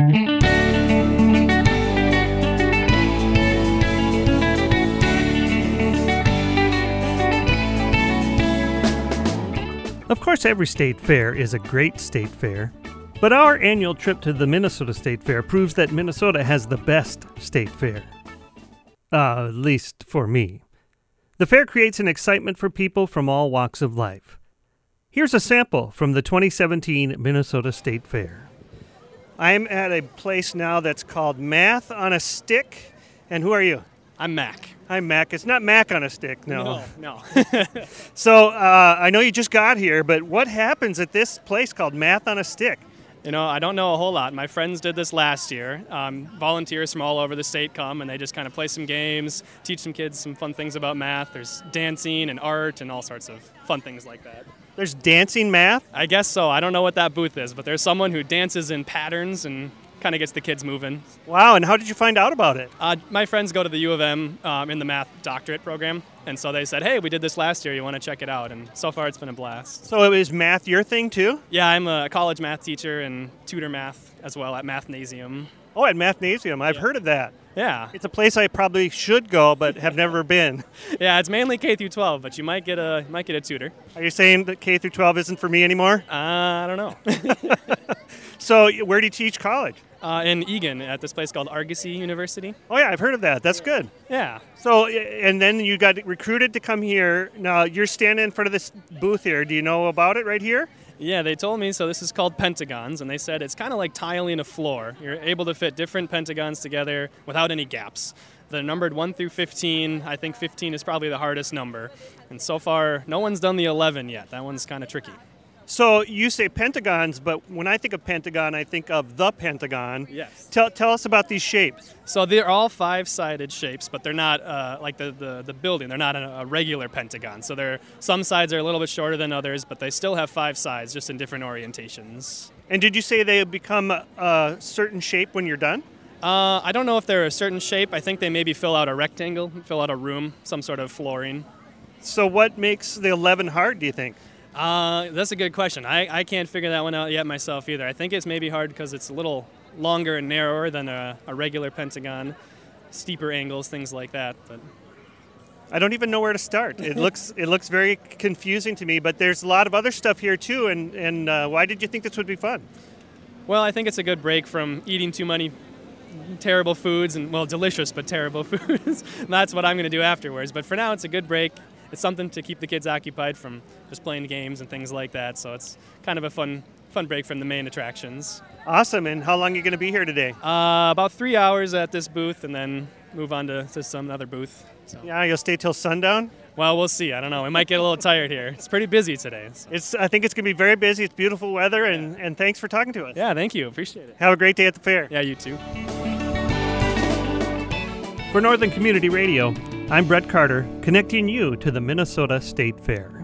Of course, every state fair is a great state fair, but our annual trip to the Minnesota State Fair proves that Minnesota has the best state fair. At least for me. The fair creates an excitement for people from all walks of life. Here's a sample from the 2017 Minnesota State Fair. I'm at a place now that's called Math on a Stick. And who are you? I'm Mac. I'm Mac. It's not Mac on a Stick, no. No. So I know you just got here, but what happens at this place called Math on a Stick? I don't know a whole lot. My friends did this last year. Volunteers from all over the state come, and they just kind of play some games, teach some kids some fun things about math. There's dancing and art and all sorts of fun things like that. There's dancing math? I guess so. I don't know what that booth is, but there's someone who dances in patterns and kind of gets the kids moving. Wow, and how did you find out about it? My friends go to the U of M in the math doctorate program, and so they said, hey, we did this last year, you want to check it out? And so far it's been a blast. So is math your thing too? Yeah, I'm a college math teacher and tutor math as well at Mathnasium. Oh, at Mathnasium. I've heard of that. Yeah. It's a place I probably should go, but have never been. Yeah, it's mainly K through 12, but you might get a tutor. Are you saying that K through 12 isn't for me anymore? I don't know. So where do you teach college? In Eagan at this place called Argosy University. Oh, yeah, I've heard of that. That's good. Yeah. So, and then you got recruited to come here. Now, you're standing in front of this booth here. Do you know about it right here? Yeah, they told me, so this is called pentagons, and they said it's kind of like tiling a floor. You're able to fit different pentagons together without any gaps. They're numbered 1 through 15. I think 15 is probably the hardest number. And so far, no one's done the 11 yet. That one's kind of tricky. So you say pentagons, but when I think of pentagon, I think of the Pentagon. Yes. Tell us about these shapes. So they're all 5-sided shapes, but they're not like the building. They're not a regular pentagon. So some sides are a little bit shorter than others, but they still have 5 sides, just in different orientations. And did you say they become a certain shape when you're done? I don't know if they're a certain shape. I think they maybe fill out a rectangle, fill out a room, some sort of flooring. So what makes the 11 hard, do you think? That's a good question. I can't figure that one out yet myself either. I think it's maybe hard because it's a little longer and narrower than a regular pentagon, steeper angles, things like that. But I don't even know where to start. It looks very confusing to me, but there's a lot of other stuff here too, and why did you think this would be fun? Well, I think it's a good break from eating too many terrible foods and, well, delicious but terrible foods. That's what I'm going to do afterwards. But for now, it's a good break. It's something to keep the kids occupied from just playing games and things like that. So it's kind of a fun break from the main attractions. Awesome. And how long are you going to be here today? About 3 hours at this booth and then move on to some other booth. So. Yeah, you'll stay till sundown? Well, we'll see. I don't know. We might get a little tired here. It's pretty busy today. So. I think it's going to be very busy. It's beautiful weather, and thanks for talking to us. Yeah, thank you. Appreciate it. Have a great day at the fair. Yeah, you too. For Northern Community Radio, I'm Brett Carter, connecting you to the Minnesota State Fair.